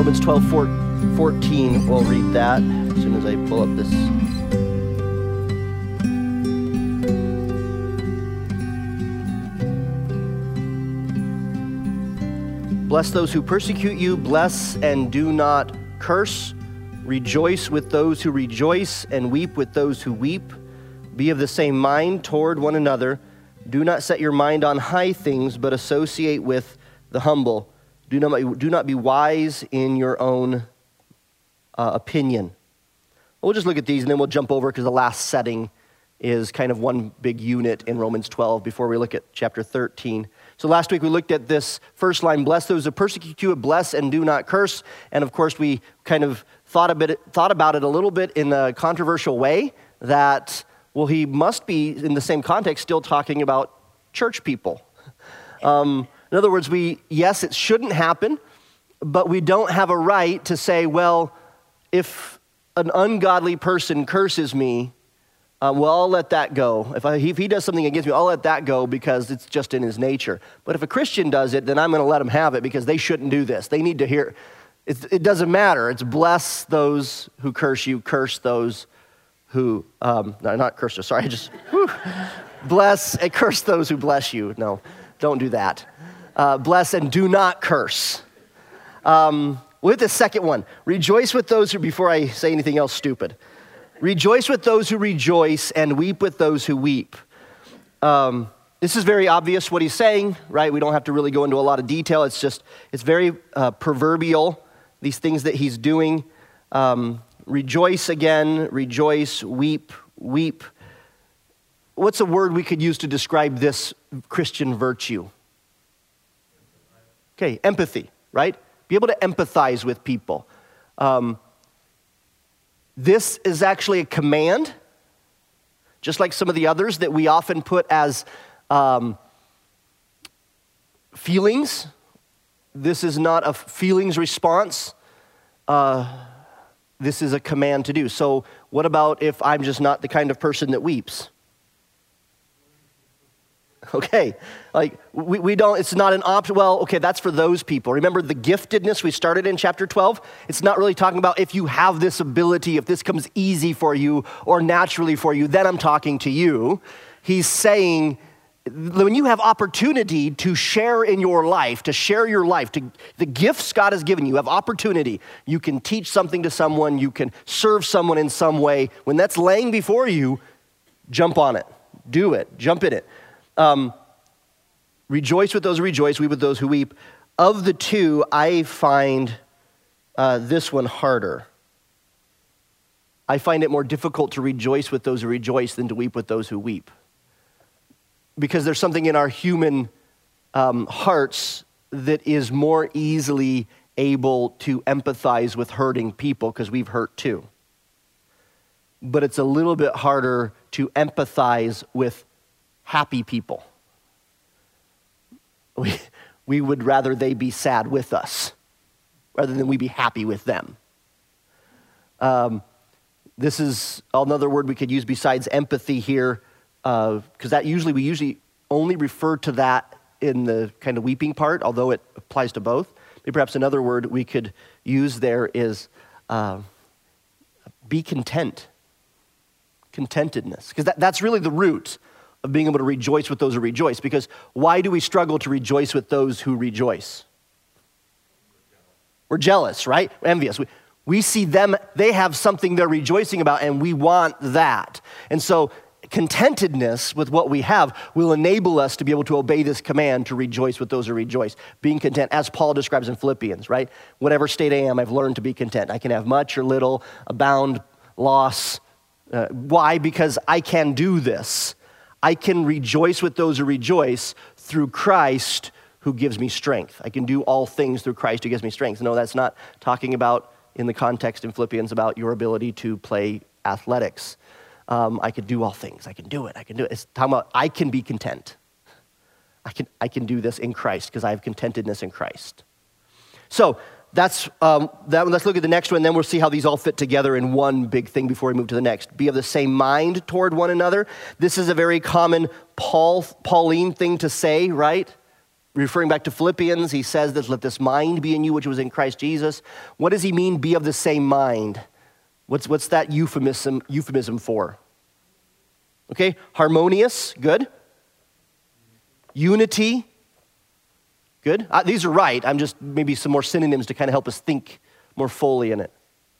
Romans 12:14, we'll read that as soon as I pull up this. Bless those who persecute you, bless and do not curse. Rejoice with those who rejoice and weep with those who weep. Be of the same mind toward one another. Do not set your mind on high things, but associate with the humble. Do not be wise in your own opinion. We'll just look at these and then we'll jump over because the last setting is kind of one big unit in Romans 12 before we look at chapter 13. So last week we looked at this first line, bless those who persecute you, bless and do not curse. And of course we kind of thought about it a little bit in a controversial way that, well, he must be in the same context still talking about church people. In other words, yes, it shouldn't happen, but we don't have a right to say, well, if an ungodly person curses me, well, I'll let that go. If he does something against me, I'll let that go because it's just in his nature. But if a Christian does it, then I'm going to let him have it because they shouldn't do this. They need to hear. It doesn't matter. It's bless those who curse you, curse those who, no, not curse you, sorry, bless and curse those who bless you. No, don't do that. Bless and do not curse. We'll hit the second one. Rejoice with those who, before I say anything else stupid. Rejoice with those who rejoice and weep with those who weep. This is very obvious what he's saying, right? We don't have to really go into a lot of detail. It's very proverbial, these things that he's doing. Rejoice again, rejoice, weep, weep. What's a word we could use to describe this Christian virtue? Okay, empathy, right? Be able to empathize with people. This is actually a command, just like some of the others that we often put as feelings. This is not a feelings response. This is a command to do. So what about if I'm just not the kind of person that weeps? Okay, like we don't, it's not an option. Well, okay, that's for those people. Remember the giftedness we started in chapter 12? It's not really talking about if you have this ability, if this comes easy for you or naturally for you, then I'm talking to you. He's saying when you have opportunity to share in your life, to share your life, the gifts God has given you, have opportunity. You can teach something to someone, you can serve someone in some way. When that's laying before you, jump on it, do it, jump in it. Rejoice with those who rejoice, weep with those who weep. Of the two, I find this one harder. I find it more difficult to rejoice with those who rejoice than to weep with those who weep. Because there's something in our human hearts that is more easily able to empathize with hurting people because we've hurt too. But it's a little bit harder to empathize with happy people. We would rather they be sad with us rather than we be happy with them. This is another word we could use besides empathy here, because we usually only refer to that in the kind of weeping part, although it applies to both. Maybe perhaps another word we could use there is be content, contentedness, because that's really the root of being able to rejoice with those who rejoice. Because why do we struggle to rejoice with those who rejoice? We're jealous, right? We're envious. We see them, they have something they're rejoicing about, and we want that. And so contentedness with what we have will enable us to be able to obey this command to rejoice with those who rejoice. Being content, as Paul describes in Philippians, right? Whatever state I am, I've learned to be content. I can have much or little, abound, loss. Why? Because I can do this. I can rejoice with those who rejoice through Christ who gives me strength. I can do all things through Christ who gives me strength. No, that's not talking about, in the context in Philippians, about your ability to play athletics. I can do all things. I can do it. It's talking about I can be content. I can do this in Christ because I have contentedness in Christ. So that's that. Let's look at the next one, and then we'll see how these all fit together in one big thing before we move to the next. Be of the same mind toward one another. This is a very common Pauline thing to say, right? referring back to Philippians, he says that let this mind be in you which was in Christ Jesus. What does he mean, be of the same mind? What's that euphemism for? Okay, harmonious, good. Unity, good. These are right. I'm just maybe some more synonyms to kind of help us think more fully in it.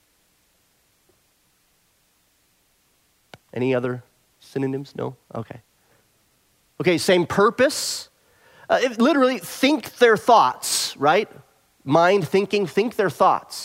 Any other synonyms? No? Okay. Okay, same purpose. Literally, think their thoughts, right? Mind, thinking, think their thoughts.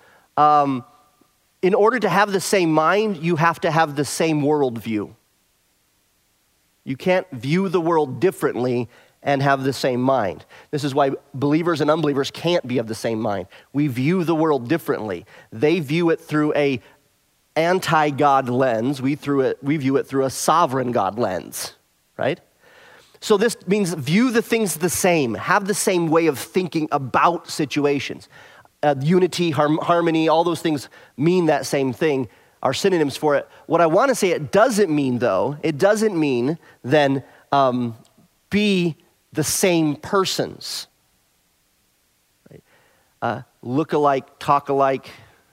In order to have the same mind, you have to have the same worldview. You can't view the world differently and have the same mind. This is why believers and unbelievers can't be of the same mind. We view the world differently. They view it through a anti-God lens. We view it through a sovereign God lens, right? So this means view the things the same, have the same way of thinking about situations. Unity, harmony, all those things mean that same thing, are synonyms for it. What I want to say it doesn't mean, though, it doesn't mean then be the same persons. Right? Look alike, talk alike,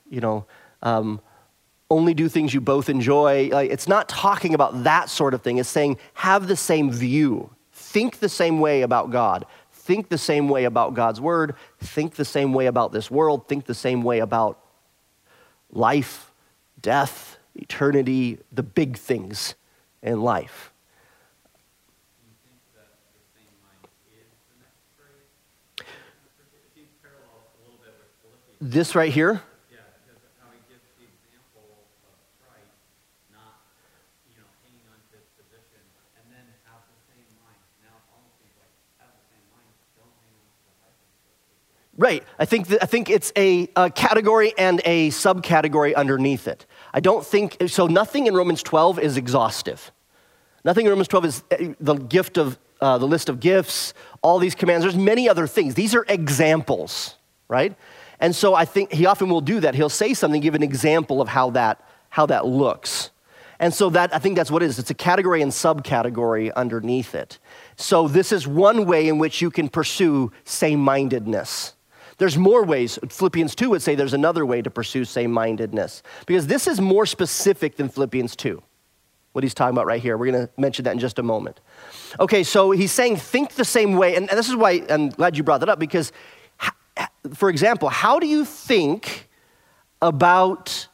only do things you both enjoy. It's not talking about that sort of thing. It's saying have the same view. Think the same way about God. Think the same way about God's word. Think the same way about this world. Think the same way about life, death, eternity, the big things in life. Do you think that the same mind is the next phrase? It seems parallel a little bit with Philippians. This right here? Yeah, because how he gives the example of Christ not, hanging on to his position, and then have the same mind. Now it almost seems like have the same mind, don't hang on to the high things. Right. I think it's a category and a subcategory underneath it. I don't think, so nothing in Romans 12 is exhaustive. Nothing in Romans 12 is the list of gifts, all these commands. There's many other things. These are examples, right? And so I think he often will do that. He'll say something, give an example of how that looks. And so I think that's what it is. It's a category and subcategory underneath it. So this is one way in which you can pursue same-mindedness. There's more ways. Philippians 2 would say there's another way to pursue same-mindedness, because this is more specific than Philippians 2, what he's talking about right here. We're going to mention that in just a moment. Okay, so he's saying think the same way, and this is why I'm glad you brought that up, because, for example, how do you think about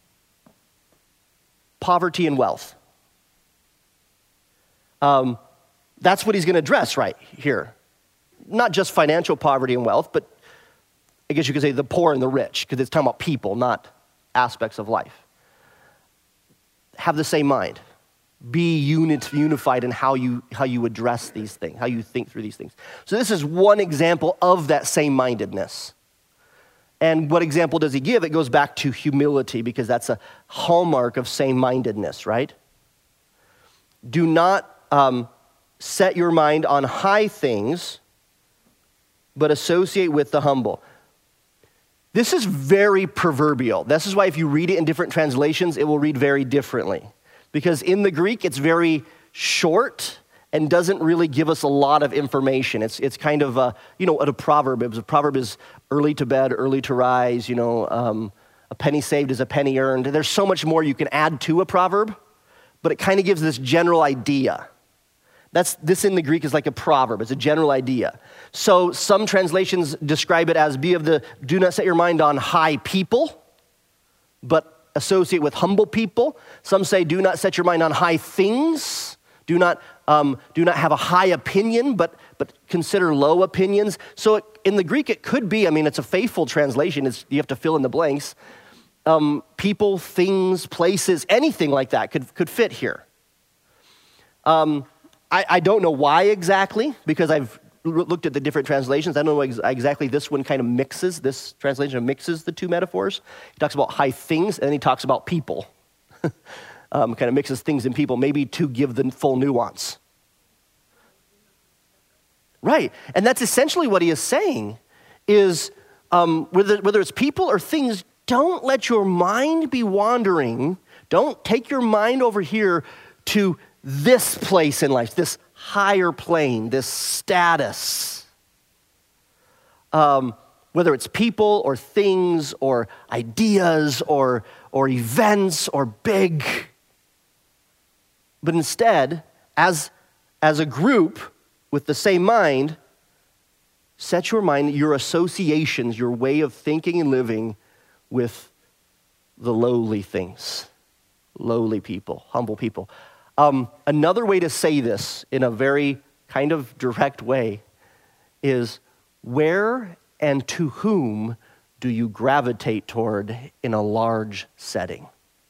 poverty and wealth? That's what he's going to address right here. Not just financial poverty and wealth, but I guess you could say the poor and the rich, because it's talking about people, not aspects of life. Have the same mind. Be unified in how you address these things, how you think through these things. So this is one example of that same-mindedness. And what example does he give? It goes back to humility, because that's a hallmark of same-mindedness, right? Do not set your mind on high things, but associate with the humble. This is very proverbial. This is why if you read it in different translations, it will read very differently. Because in the Greek, it's very short and doesn't really give us a lot of information. It's kind of, a proverb. A proverb is early to bed, early to rise, a penny saved is a penny earned. There's so much more you can add to a proverb, but it kind of gives this general idea. This in the Greek is like a proverb. It's a general idea. So some translations describe it as do not set your mind on high people, but associate with humble people. Some say do not set your mind on high things. Do not have a high opinion, but consider low opinions. So in the Greek, it could be, it's a faithful translation. You have to fill in the blanks. People, things, places, anything like that could fit here. I don't know why exactly, because I've looked at the different translations. I don't know exactly. This one kind of mixes, this translation mixes the two metaphors. He talks about high things, and then he talks about people. Kind of mixes things and people, maybe to give the full nuance. Right, and that's essentially what he is saying, is whether it's people or things, don't let your mind be wandering. Don't take your mind over here to this place in life, this higher plane, this status. whether it's people or things or ideas or events or big. But instead, as a group with the same mind, set your mind, your associations, your way of thinking and living with the lowly things, lowly people, humble people. Another way to say this in a very kind of direct way is, where and to whom do you gravitate toward in a large setting?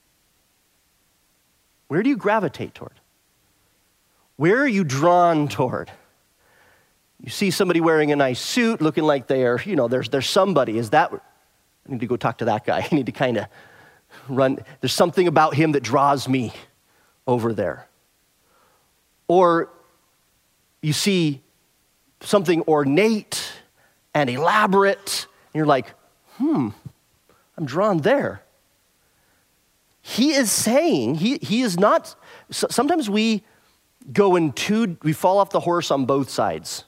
Where do you gravitate toward? Where are you drawn toward? You see somebody wearing a nice suit, looking like they are, there's somebody. Is that, I need to go talk to that guy. I need to kind of run. There's something about him that draws me over there. Or you see something ornate and elaborate, and you're like, I'm drawn there. He is saying, he is not, sometimes we we fall off the horse on both sides.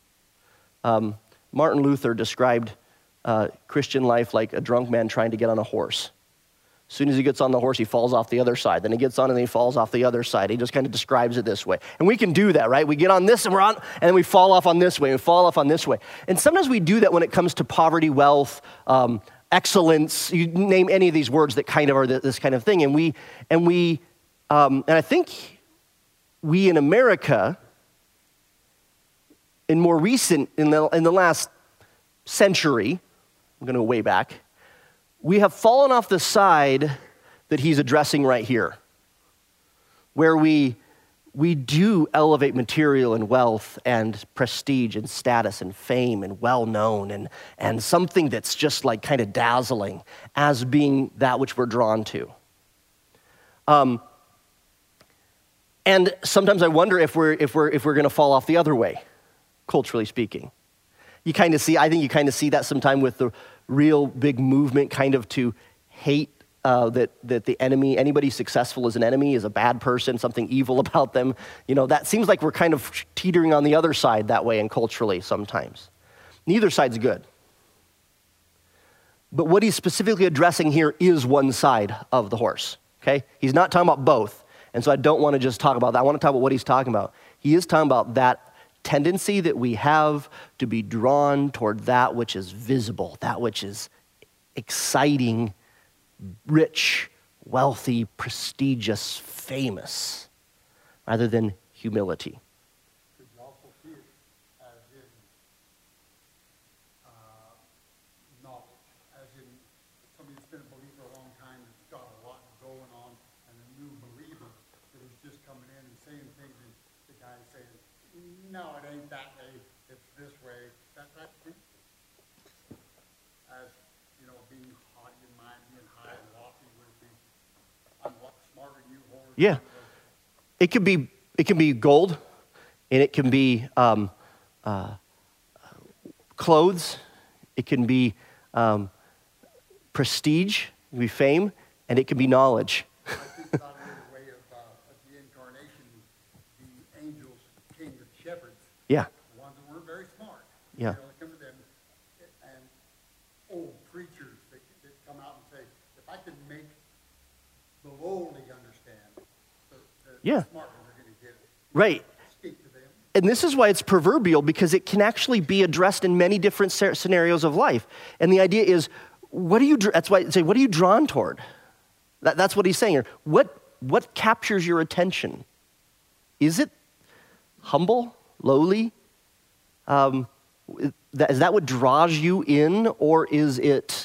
Martin Luther described Christian life like a drunk man trying to get on a horse. As soon as he gets on the horse, he falls off the other side. Then he gets on and then he falls off the other side. He just kind of describes it this way. And we can do that, right? We get on this and we're on, and then we fall off on this way and we fall off on this way. And sometimes we do that when it comes to poverty, wealth, excellence. You name any of these words that kind of are this kind of thing. And I think we in America, in more recent, in the last century, I'm going to go way back, we have fallen off the side that he's addressing right here, where we do elevate material and wealth and prestige and status and fame and well-known and something that's just like kind of dazzling as being that which we're drawn to. And sometimes I wonder if we're going to fall off the other way, culturally speaking. I think you kind of see that sometime with the real big movement kind of to hate that the enemy, anybody successful is an enemy, is a bad person, something evil about them. That seems like we're kind of teetering on the other side that way and culturally sometimes. Neither side's good. But what he's specifically addressing here is one side of the horse, okay? He's not talking about both. And so I don't want to just talk about that. I want to talk about what he's talking about. He is talking about that tendency that we have to be drawn toward that which is visible, that which is exciting, rich, wealthy, prestigious, famous, rather than humility. Could you also see it as in knowledge, as in somebody that's been a believer a long time, that's got a lot going on, and a new believer that is just coming in and saying things, and the guy is saying, no, it ain't that way, it's this way. That as, being haughty in mind, being high and lofty would be, I'm a lot smarter than you, whore. Yeah. It can be gold, and it can be clothes, it can be prestige, it can be fame, and it can be knowledge. I think about it in the way of the incarnation, the angels came to the shepherds. Yeah. The ones that weren't very smart. Yeah. They come to them, and old preachers that come out and say, if I can make the lowly understand, the smart ones are going to get it. Right. Speak to them. And this is why it's proverbial, because it can actually be addressed in many different scenarios of life. And the idea is, that's why I say, what are you drawn toward? That's what he's saying here. What captures your attention? Is it humble, lowly? Is that what draws you in, or is it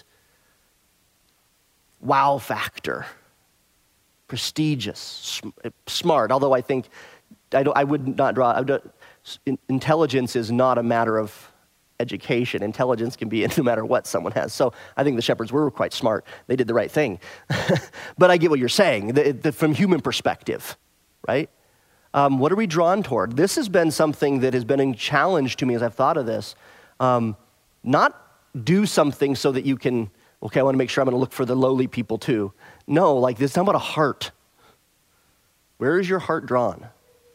wow factor, prestigious, smart? Although I think I would not draw. Intelligence is not a matter of education. Intelligence can be no matter what someone has. So I think the shepherds were quite smart. They did the right thing. But I get what you're saying, from human perspective, right? What are we drawn toward? This has been something that has been a challenge to me as I've thought of this. Not do something so that you can, okay, I want to make sure I'm going to look for the lowly people too. No, like this is about a heart. Where is your heart drawn?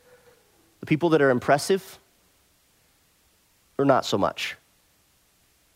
The people that are impressive or not so much?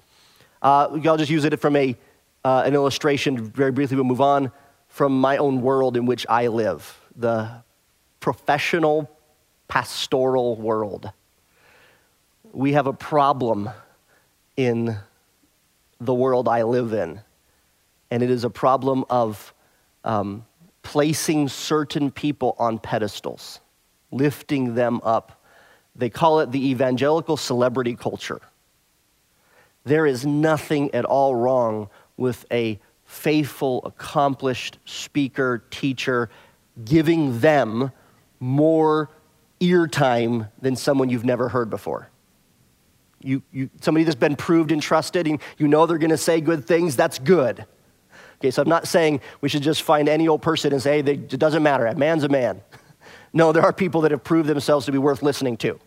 I'll just use it from an illustration very briefly. We'll move on from my own world in which I live, the professional pastoral world. We have a problem in the world I live in, and it is a problem of placing certain people on pedestals, lifting them up. They call it the evangelical celebrity culture. There is nothing at all wrong with a faithful, accomplished speaker, teacher, giving them more ear time than someone you've never heard before. Somebody that's been proved and trusted, and you know they're going to say good things, that's good. Okay, so I'm not saying we should just find any old person and say, hey, it doesn't matter, a man's a man. No, there are people that have proved themselves to be worth listening to.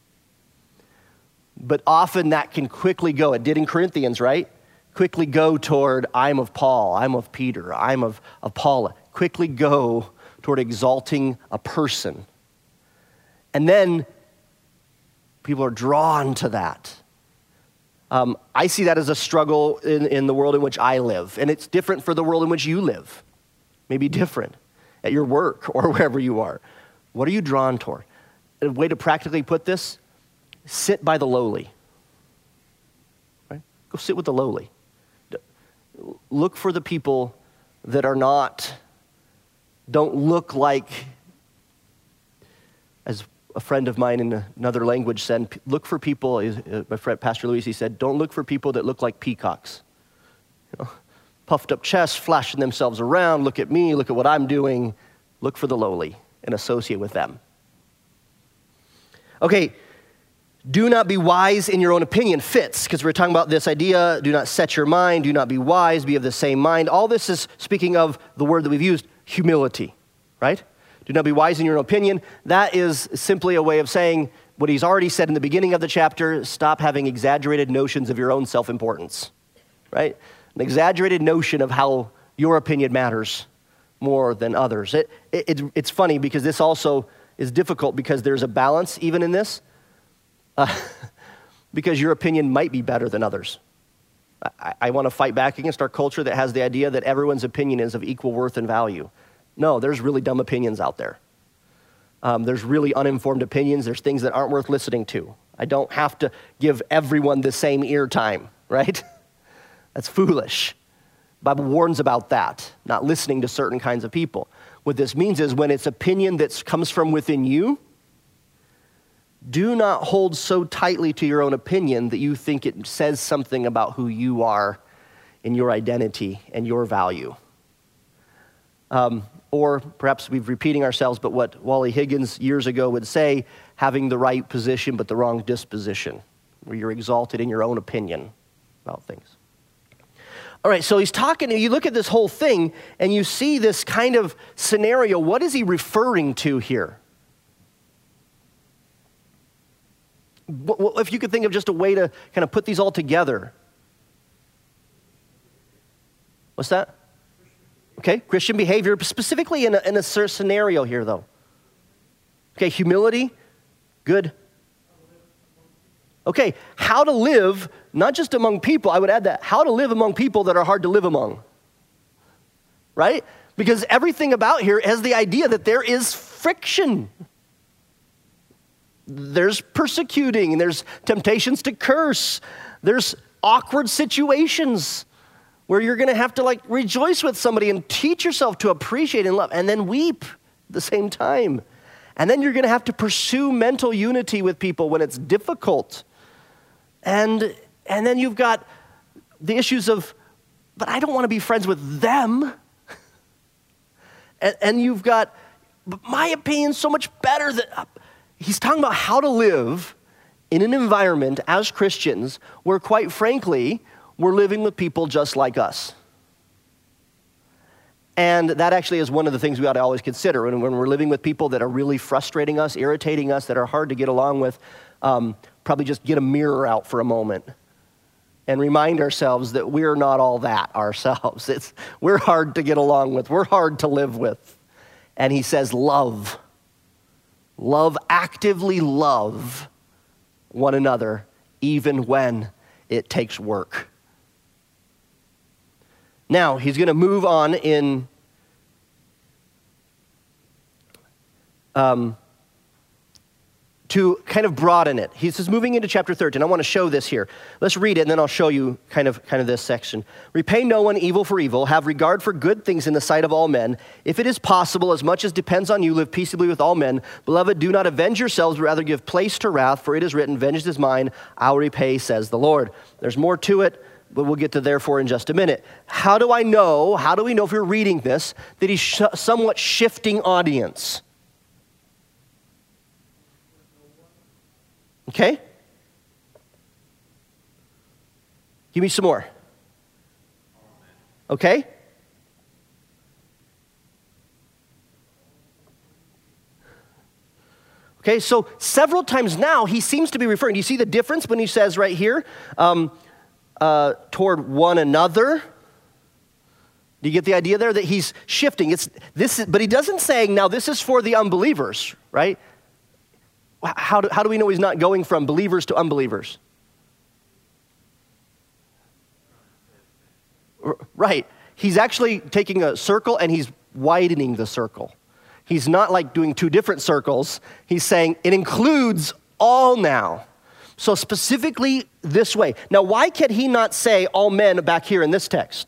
But often that can quickly go, it did in Corinthians, right? Quickly go toward, I'm of Paul, I'm of Peter, I'm of Paula. Quickly go toward exalting a person. And then people are drawn to that. I see that as a struggle in the world in which I live. And it's different for the world in which you live. Maybe different at your work or wherever you are. What are you drawn toward? A way to practically put this, sit by the lowly. Right? Go sit with the lowly. Look for the people that don't look like, as a friend of mine in another language said, look for people, my friend Pastor Luis, he said, don't look for people that look like peacocks. Puffed up chests, flashing themselves around, look at me, look at what I'm doing. Look for the lowly and associate with them. Okay, do not be wise in your own opinion fits, because we're talking about this idea, do not set your mind, do not be wise, be of the same mind. All this is speaking of the word that we've used, humility, right? Do not be wise in your own opinion. That is simply a way of saying what he's already said in the beginning of the chapter, stop having exaggerated notions of your own self-importance, right? An exaggerated notion of how your opinion matters more than others. It's funny because this also is difficult because there's a balance even in this. Because your opinion might be better than others. I want to fight back against our culture that has the idea that everyone's opinion is of equal worth and value. No, there's really dumb opinions out there. There's really uninformed opinions. There's things that aren't worth listening to. I don't have to give everyone the same ear time, right? That's foolish. The Bible warns about that, not listening to certain kinds of people. What this means is when it's opinion that comes from within you, do not hold so tightly to your own opinion that you think it says something about who you are and your identity and your value. Or perhaps we're repeating ourselves, but what Wally Higgins years ago would say, having the right position but the wrong disposition, where you're exalted in your own opinion about things. All right, so he's talking, you look at this whole thing and you see this kind of scenario. What is he referring to here? If you could think of just a way to kind of put these all together. What's that? Okay, Christian behavior, specifically in a scenario here, though. Okay, humility, good. Okay, how to live, not just among people, I would add that, how to live among people that are hard to live among. Right? Because everything about here has the idea that there is friction. There's persecuting, there's temptations to curse, there's awkward situations where you're going to have to rejoice with somebody and teach yourself to appreciate and love and then weep at the same time. And then you're going to have to pursue mental unity with people when it's difficult. And then you've got the issues of, but I don't want to be friends with them. and you've got, but my opinion's so much better that he's talking about how to live in an environment as Christians where, quite frankly, we're living with people just like us. And that actually is one of the things we ought to always consider. When we're living with people that are really frustrating us, irritating us, that are hard to get along with, probably just get a mirror out for a moment and remind ourselves that we're not all that ourselves. We're hard to get along with. We're hard to live with. And he says, love. Love, actively love one another, even when it takes work. Now, he's going to move on in to kind of broaden it. He's just moving into chapter 13. I want to show this here. Let's read it, and then I'll show you kind of this section. Repay no one evil for evil. Have regard for good things in the sight of all men. If it is possible, as much as depends on you, live peaceably with all men. Beloved, do not avenge yourselves, but rather give place to wrath, for it is written, vengeance is mine, I'll repay, says the Lord. There's more to it, but we'll get to therefore in just a minute. How do we know if we're reading this, that he's somewhat shifting audience? Okay? Give me some more. Okay? Okay, so several times now he seems to be referring. Do you see the difference when he says right here, toward one another? Do you get the idea there that he's shifting? But he doesn't say, now this is for the unbelievers, right? How do we know he's not going from believers to unbelievers? Right. He's actually taking a circle and he's widening the circle. He's not like doing two different circles. He's saying it includes all now. So specifically this way. Now, why can he not say all men back here in this text?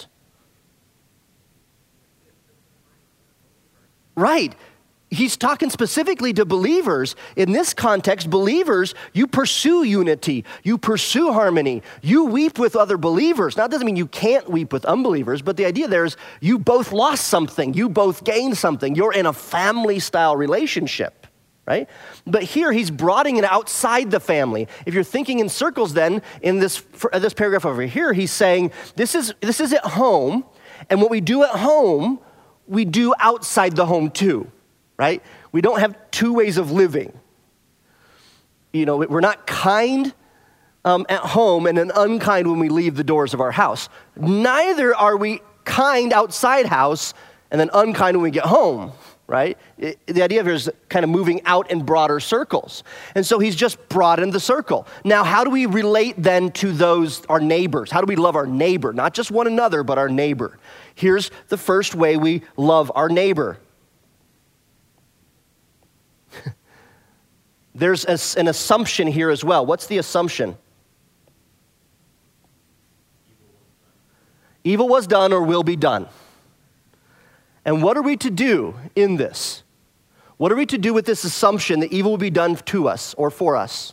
Right. He's talking specifically to believers. In this context, believers, you pursue unity. You pursue harmony. You weep with other believers. Now, that doesn't mean you can't weep with unbelievers, but the idea there is you both lost something. You both gained something. You're in a family-style relationship, right? But here, he's broadening it outside the family. If you're thinking in circles then, in this paragraph over here, he's saying, this is at home, and what we do at home, we do outside the home too. Right? We don't have two ways of living. You know, we're not kind at home and then unkind when we leave the doors of our house. Neither are we kind outside house and then unkind when we get home, right? The idea here is kind of moving out in broader circles. And so he's just broadened the circle. Now, how do we relate then to our neighbors? How do we love our neighbor? Not just one another, but our neighbor. Here's the first way we love our neighbor. There's an assumption here as well. What's the assumption? Evil was done or will be done. And what are we to do in this? What are we to do with this assumption that evil will be done to us or for us?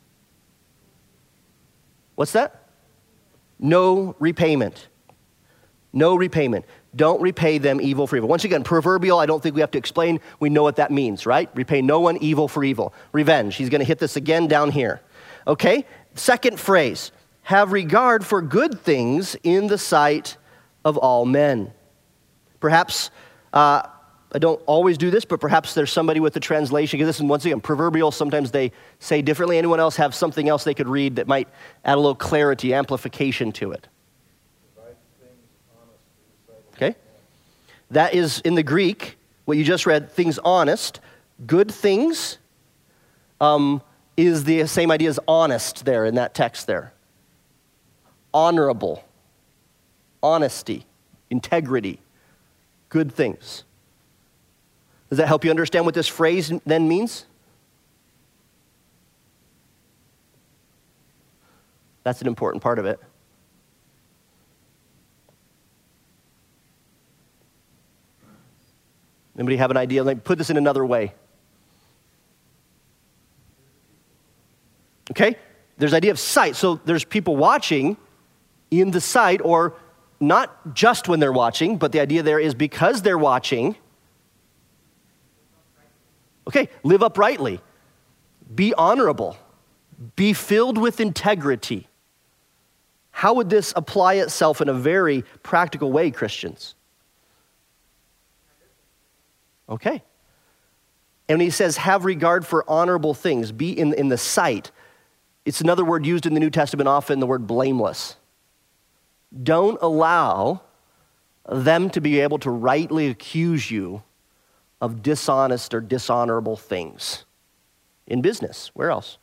What's that? No repayment. No repayment. Don't repay them evil for evil. Once again, proverbial, I don't think we have to explain. We know what that means, right? Repay no one evil for evil. Revenge. He's going to hit this again down here. Okay? Second phrase. Have regard for good things in the sight of all men. Perhaps, I don't always do this, but perhaps there's somebody with the translation. Because this is, once again, proverbial. Sometimes they say differently. Anyone else have something else they could read that might add a little clarity, amplification to it? Okay? That is, in the Greek, what you just read, things honest. Good things is the same idea as honest there in that text there. Honorable. Honesty. Integrity. Good things. Does that help you understand what this phrase then means? That's an important part of it. Anybody have an idea? Let me put this in another way. Okay? There's the idea of sight. So there's people watching in the sight, or not just when they're watching, but the idea there is because they're watching. Okay, live uprightly. Be honorable. Be filled with integrity. How would this apply itself in a very practical way, Christians? Okay. And when he says, have regard for honorable things, be in the sight, it's another word used in the New Testament often, the word blameless. Don't allow them to be able to rightly accuse you of dishonest or dishonorable things. In business, where else?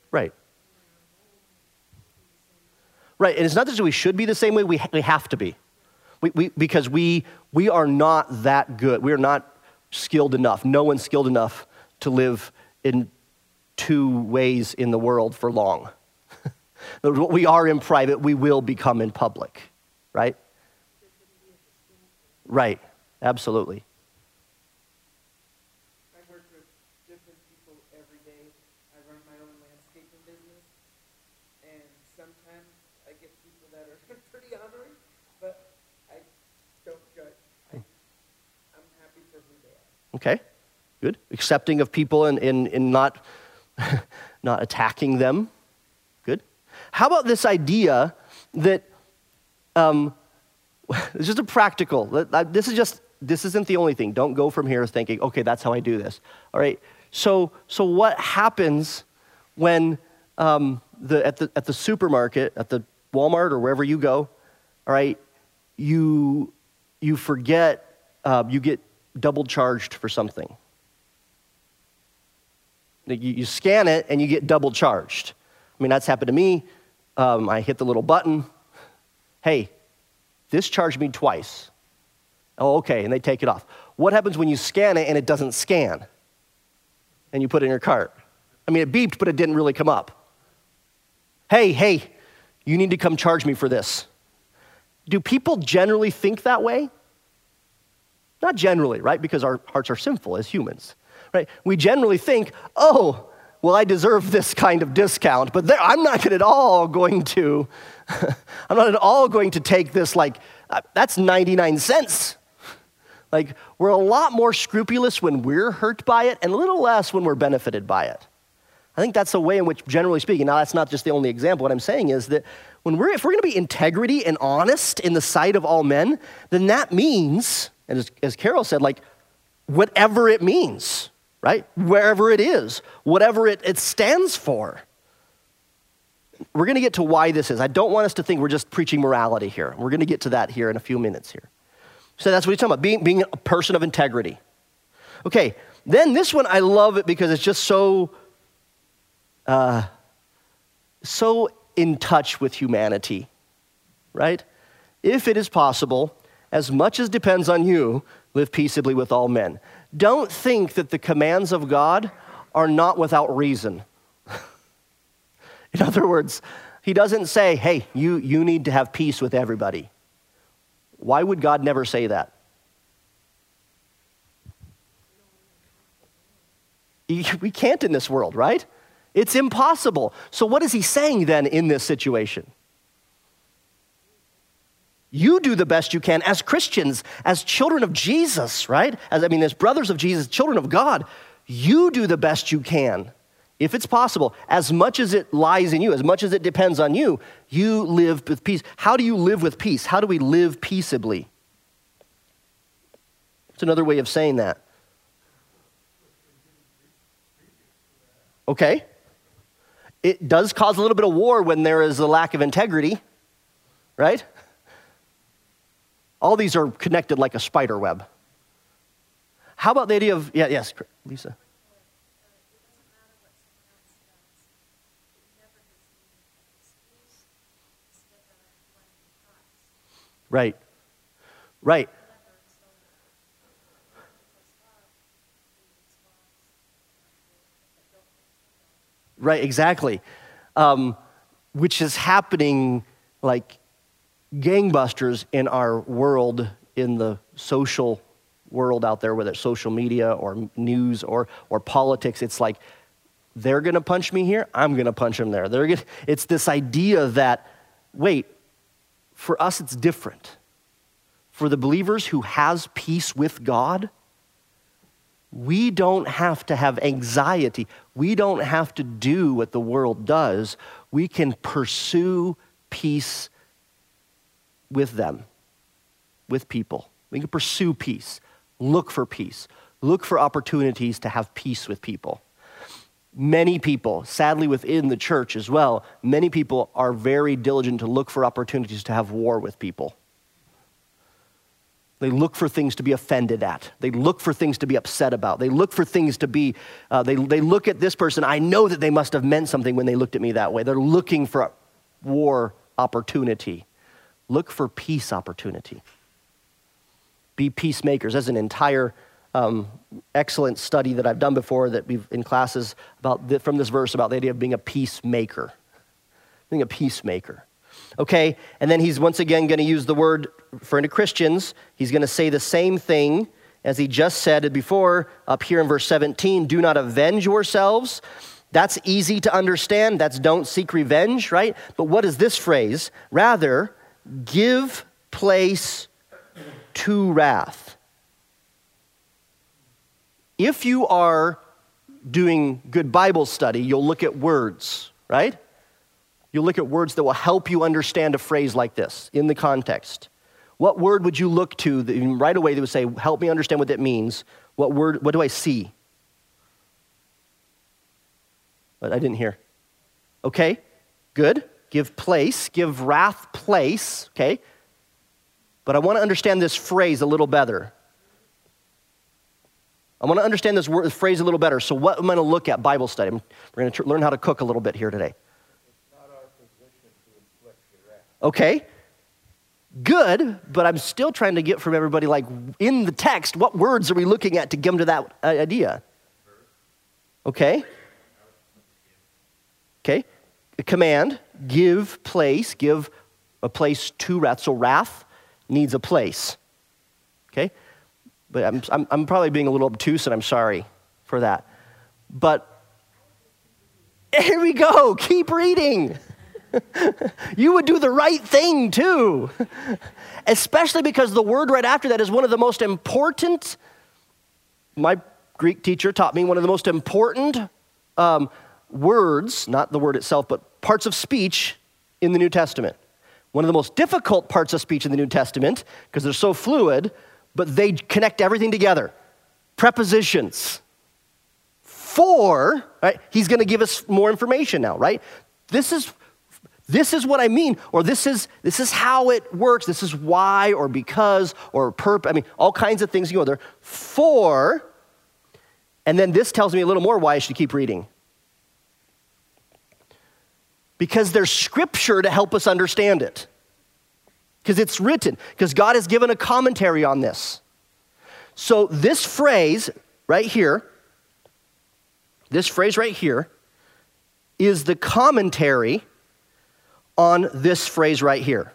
Right. Right, and it's not that we should be the same way, we have to be. Because we are not that good. We are not skilled enough. No one's skilled enough to live in two ways in the world for long. What we are in private, we will become in public, right? Right, absolutely. I work with different people every day. I run my own landscaping business, and sometimes I get people that are pretty honoring, but I don't judge. I'm happy for who they are. Okay, good. Accepting of people and not, not attacking them. Good. How about this idea that, it's just a practical, this isn't the only thing. Don't go from here thinking, okay, that's how I do this. All right, so what happens when at the supermarket, at the Walmart or wherever you go, all right, you forget, you get double charged for something. You scan it and you get double charged. I mean, that's happened to me. I hit the little button. Hey, this charged me twice. Oh, okay, and they take it off. What happens when you scan it and it doesn't scan? And you put it in your cart? I mean, it beeped, but it didn't really come up. Hey, you need to come charge me for this. Do people generally think that way? Not generally, right? Because our hearts are sinful as humans, right? We generally think, oh, well, I deserve this kind of discount, but I'm not at all going to, I'm not at all going to take this like, that's 99 cents. Like, we're a lot more scrupulous when we're hurt by it and a little less when we're benefited by it. I think that's the way in which, generally speaking, now that's not just the only example. What I'm saying is that if we're going to be integrity and honest in the sight of all men, then that means, and as Carol said, like, whatever it means, right? Wherever it is, whatever it stands for. We're going to get to why this is. I don't want us to think we're just preaching morality here. We're going to get to that here in a few minutes here. So that's what he's talking about, being a person of integrity. Okay, then this one, I love it because it's just so in touch with humanity, right? If it is possible, as much as depends on you, live peaceably with all men. Don't think that the commands of God are not without reason. In other words, he doesn't say, hey, you need to have peace with everybody. Why would God never say that? We can't in this world, right? It's impossible. So what is he saying then in this situation? You do the best you can as Christians, as children of Jesus, right? As brothers of Jesus, children of God. You do the best you can. If it's possible, as much as it lies in you, as much as it depends on you, you live with peace. How do you live with peace? How do we live peaceably? It's another way of saying that. Okay. It does cause a little bit of war when there is a lack of integrity, right? All these are connected like a spider web. How about the idea of, yes, Lisa. Right. Right, exactly. Which is happening like gangbusters in our world, in the social world out there, whether it's social media or news or politics. It's like, they're going to punch me here, I'm going to punch them there. It's this idea that, wait, for us it's different. For the believers who has peace with God, we don't have to have anxiety. We don't have to do what the world does. We can pursue peace with them, with people. We can pursue peace, look for peace, look for opportunities to have peace with people. Many people, sadly within the church as well, many people are very diligent to look for opportunities to have war with people. They look for things to be offended at. They look for things to be upset about. They look for things to be, they look at this person. I know that they must have meant something when they looked at me that way. They're looking for war opportunity. Look for peace opportunity. Be peacemakers. That's an entire excellent study that I've done before that we've in classes about from this verse about the idea of being a peacemaker. Being a peacemaker. Okay, and then he's once again going to use the word referring to Christians. He's going to say the same thing as he just said before up here in verse 17. Do not avenge yourselves. That's easy to understand. That's don't seek revenge, right? But what is this phrase? Rather, give place to wrath. If you are doing good Bible study, you'll look at words, right? You'll look at words that will help you understand a phrase like this in the context. What word would you look to that right away that would say, help me understand what that means? What word, what do I see? But I didn't hear. Okay, good. Give place, give wrath place, okay? But I want to understand this phrase a little better. I want to understand this phrase a little better. So what am I going to look at Bible study? We're going to learn how to cook a little bit here today. Okay, good, but I'm still trying to get from everybody, like, in the text, what words are we looking at to come to that idea? Okay. Okay, a command, give place, give a place to wrath. So wrath needs a place, okay? But I'm probably being a little obtuse, and I'm sorry for that. But here we go, keep reading. You would do the right thing too, especially because the word right after that is one of the most important, my Greek teacher taught me, one of the most important words, not the word itself, but parts of speech in the New Testament. One of the most difficult parts of speech in the New Testament, because they're so fluid, but they connect everything together. Prepositions. For, right? He's going to give us more information now, right? This is what I mean, or this is how it works. This is why, or because, or I mean, all kinds of things you go there. For, and then this tells me a little more why I should keep reading. Because there's scripture to help us understand it. Because it's written. Because God has given a commentary on this. So this phrase right here is the commentary on this phrase right here.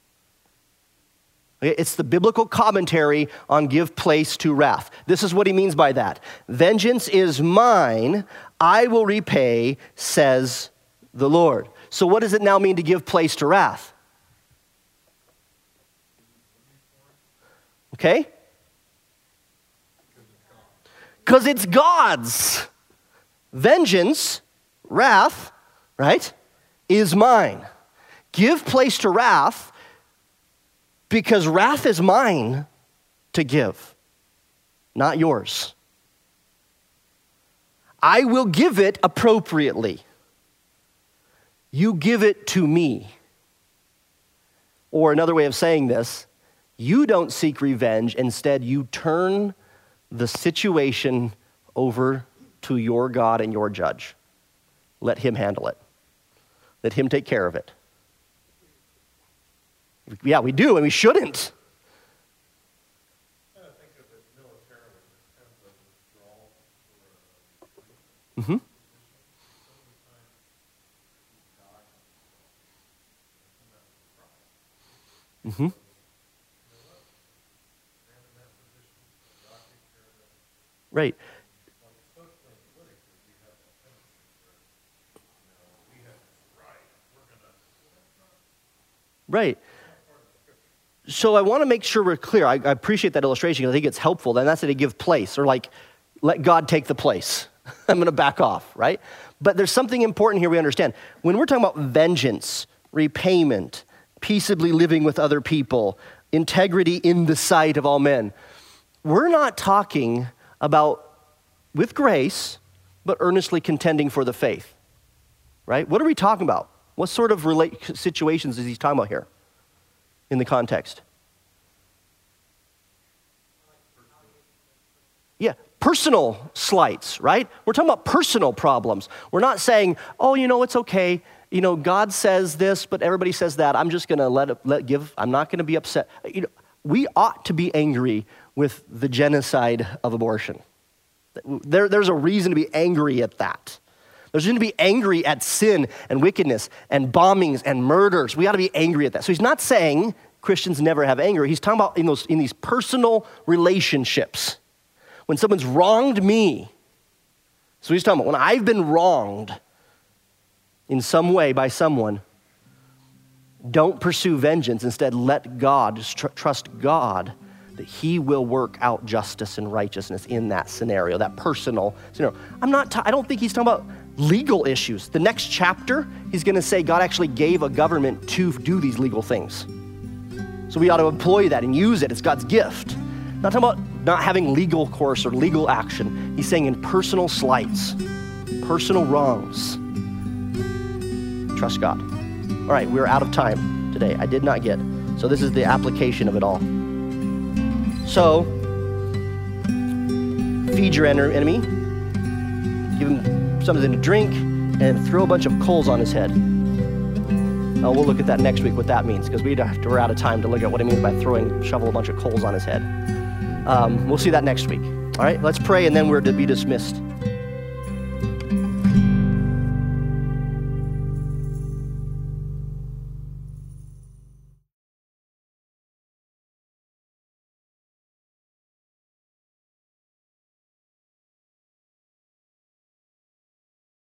Okay, it's the biblical commentary on give place to wrath. This is what he means by that. Vengeance is mine, I will repay, says the Lord. So what does it now mean to give place to wrath? Okay? Because it's God's. Vengeance, wrath, right, is mine. Give place to wrath because wrath is mine to give, not yours. I will give it appropriately. You give it to me. Or another way of saying this, you don't seek revenge. Instead, you turn the situation over to your God and your judge. Let him handle it. Let him take care of it. Yeah, we do, and we shouldn't. I think of it militarily as a withdrawal. Mm-hmm. Right. Right. So I want to make sure we're clear. I appreciate that illustration because I think it's helpful. And that's to give place, or like, let God take the place. I'm going to back off, right? But there's something important here we understand. When we're talking about vengeance, repayment, peaceably living with other people, integrity in the sight of all men, we're not talking about with grace, but earnestly contending for the faith, right? What are we talking about? What sort of situations is he talking about here in the context? Yeah, personal slights, right? We're talking about personal problems. We're not saying, oh, it's okay. God says this, but everybody says that. I'm just going to I'm not going to be upset. We ought to be angry with the genocide of abortion. There's a reason to be angry at that. There's a reason to be angry at sin and wickedness and bombings and murders. We ought to be angry at that. So he's not saying Christians never have anger. He's talking about in these personal relationships. When someone's wronged me, so he's talking about when I've been wronged in some way by someone, don't pursue vengeance. Instead, let God, trust God that he will work out justice and righteousness in that scenario, that personal scenario. I don't think he's talking about legal issues. The next chapter, he's going to say God actually gave a government to do these legal things. So we ought to employ that and use it. It's God's gift. Not talking about not having legal course or legal action. He's saying in personal slights, personal wrongs, trust God. All right, we're out of time today. I did not get. So this is the application of it all. So, feed your enemy, give him something to drink, and throw a bunch of coals on his head. We'll look at that next week, what that means, because we're out of time to look at what it means by shovel a bunch of coals on his head. We'll see that next week. All right, let's pray, and then we're to be dismissed.